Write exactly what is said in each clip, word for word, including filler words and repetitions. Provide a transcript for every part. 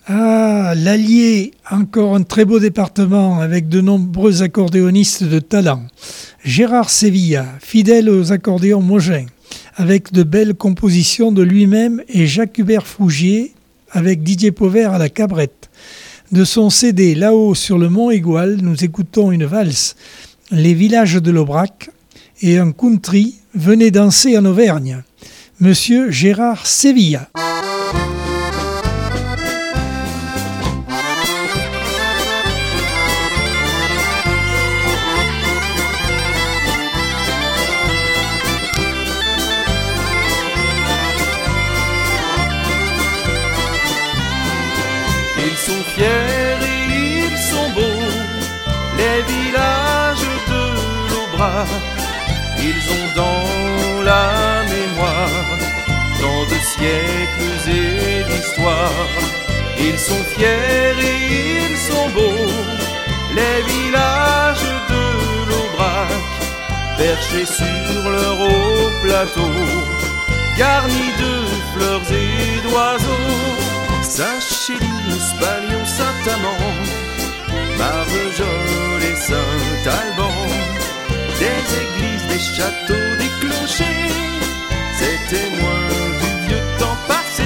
Ah, l'Allier, encore un très beau département avec de nombreux accordéonistes de talent. Gérard Sevilla, fidèle aux accordéons Mogin, avec de belles compositions de lui-même et Jacques-Hubert Fougier avec Didier Pauvert à la cabrette. De son C D Là-haut sur le Mont Égual, nous écoutons une valse, Les villages de l'Aubrac, et un country, Venez danser en Auvergne. Monsieur Gérard Sevilla. Ils sont fiers et ils sont beaux, les villages de l'Aubrac. Ils ont dans la mémoire tant de siècles et d'histoires. Ils sont fiers et ils sont beaux, les villages de l'Aubrac, perchés sur leur haut plateau, garnis de fleurs et d'oiseaux. Saint-Chély, Spalion, Saint-Amand, Marvejols et Saint-Alban, des églises, des châteaux, des clochers, c'est témoin du vieux temps passé.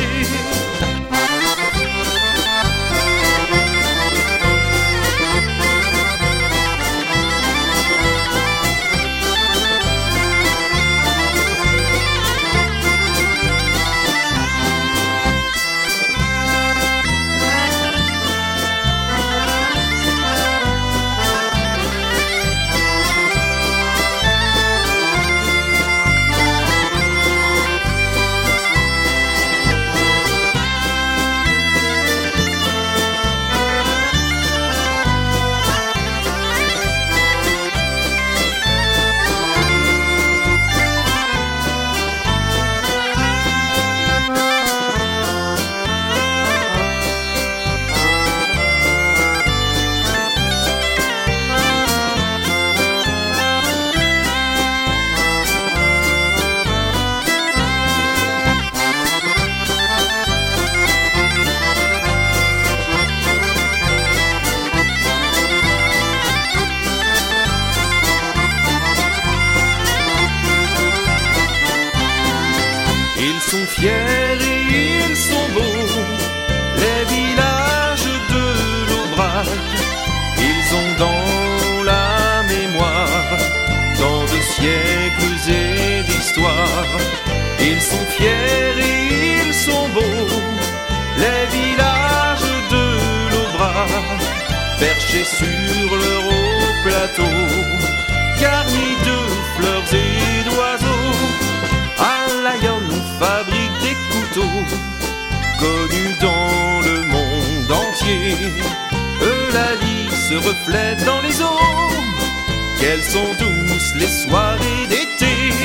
Ils sont fiers et ils sont beaux, les villages de l'Aubrac. Ils ont dans la mémoire tant de siècles et d'histoires. Ils sont fiers et ils sont beaux, les villages de l'Aubrac, perchés sur leur haut plateau, garnis de fleurs et d'oiseaux. À Layon, on fabrique des couteaux, connus dans le monde entier. Eulalie se reflète dans les eaux, quelles sont douces les soirées d'été.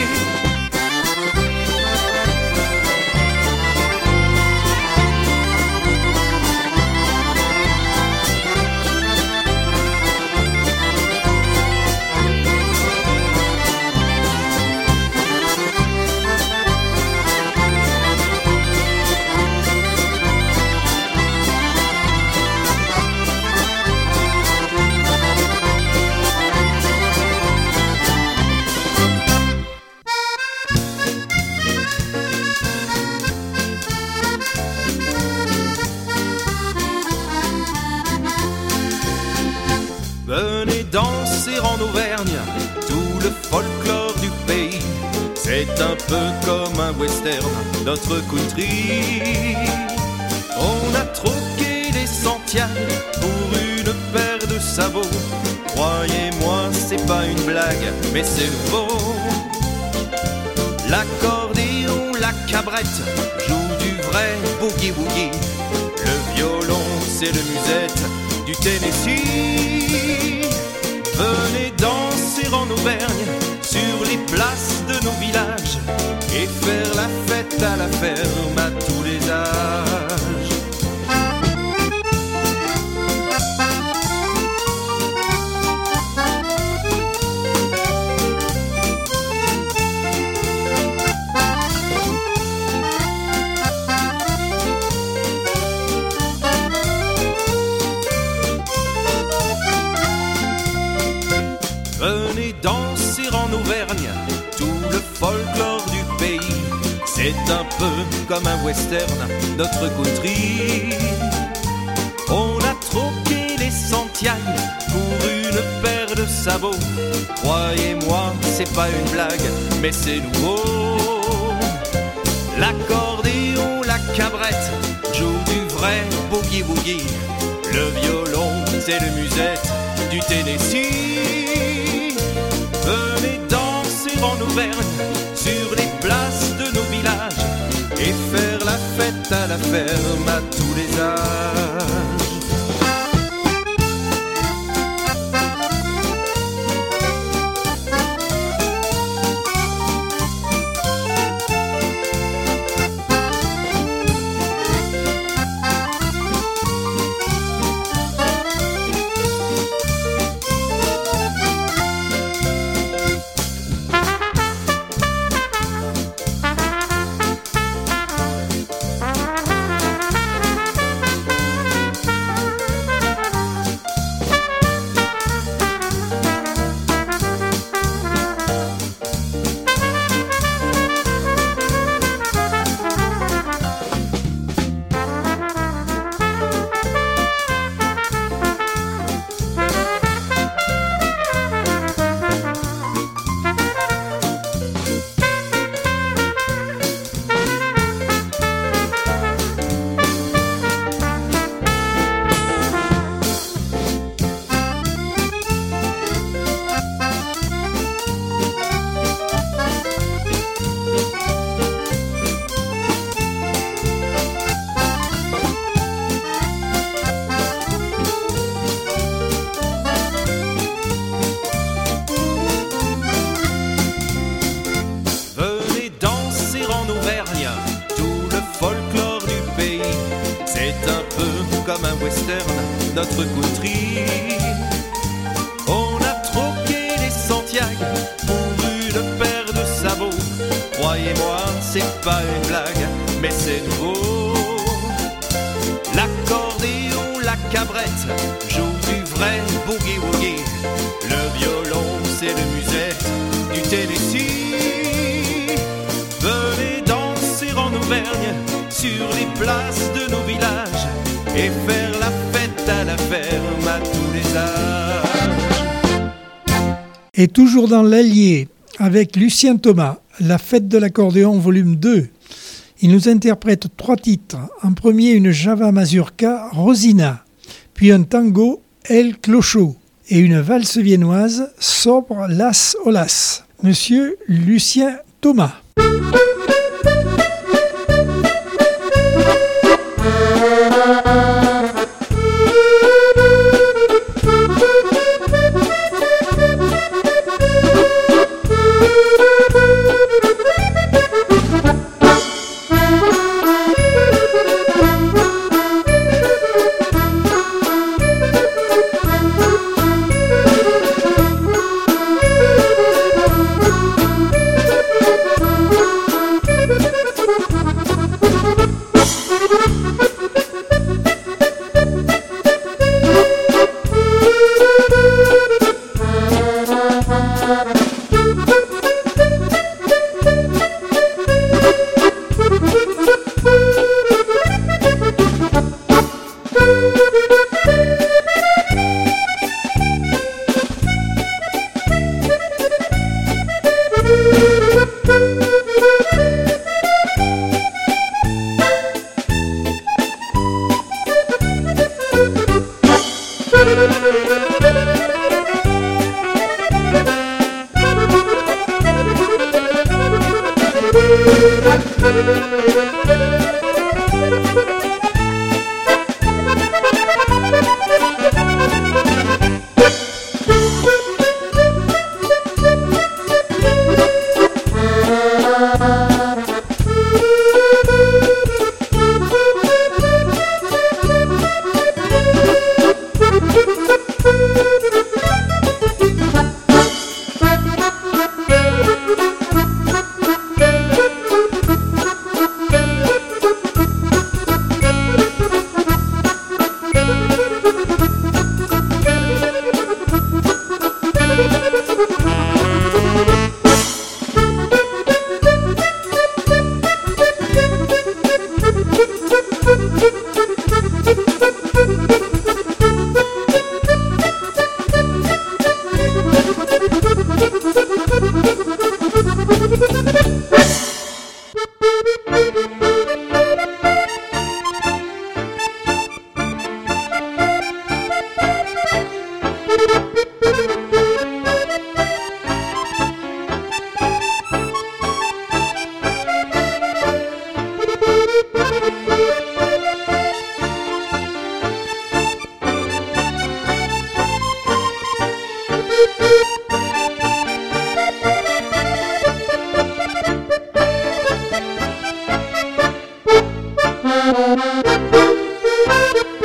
Venez danser en Auvergne, tout le folklore du pays. C'est un peu comme un western, notre country. On a troqué des centianes pour une paire de sabots. Croyez-moi, c'est pas une blague, mais c'est nouveau. L'accordéon, la cabrette joue du vrai boogie-woogie. Le violon, c'est le musette du Tennessee. Venez danser en Auvergne sur les places de nos villages et faire la fête à la ferme à tous les âges. c'est un peu comme un western, notre country. On a troqué les Santiago pour une paire de sabots. Croyez-moi, c'est pas une blague, mais c'est nouveau. L'accordéon, la cabrette joue du vrai boogie-woogie. Le violon, c'est le musette du Tennessee. Venez danser en Auvergne sur les places de nos villages et faire la fête à la ferme à tous les âges. Notre country, on a troqué les Santiago pour une paire de sabots. Croyez-moi, c'est pas une blague, mais c'est nouveau. L'accordéon, la cabrette joue du vrai boogie-woogie. Le violon, c'est le musette du Tennessee. Venez danser en Auvergne sur les places de nos villages et faire la fête à la ferme à tous les âges. Et toujours dans l'Allier, avec Lucien Thomas, La fête de l'accordéon volume deux. Il nous interprète trois titres. En premier, une Java Mazurka, Rosina, puis un tango, El Clocho, et une valse viennoise, Sobre las olas. Monsieur Lucien Thomas.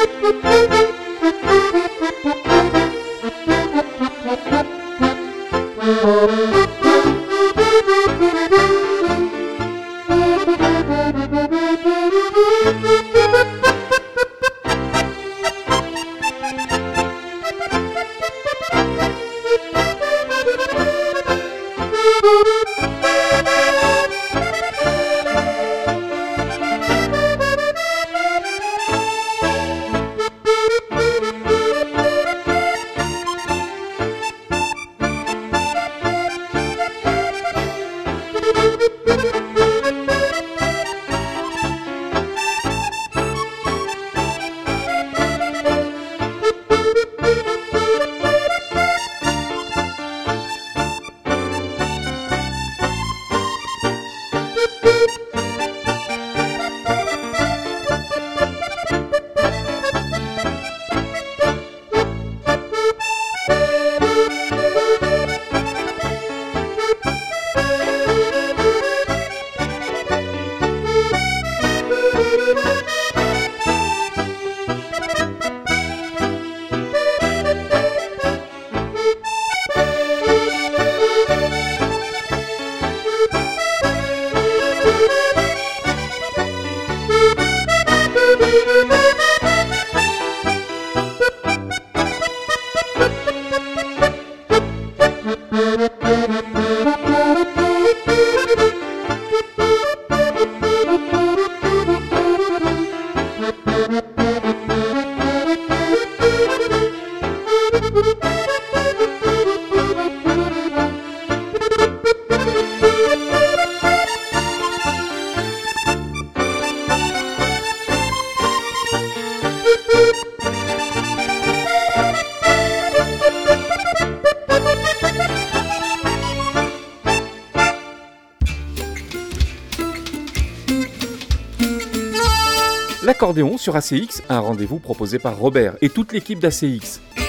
L'accordéon sur A C X, un rendez-vous proposé par Robert et toute l'équipe d'A C X.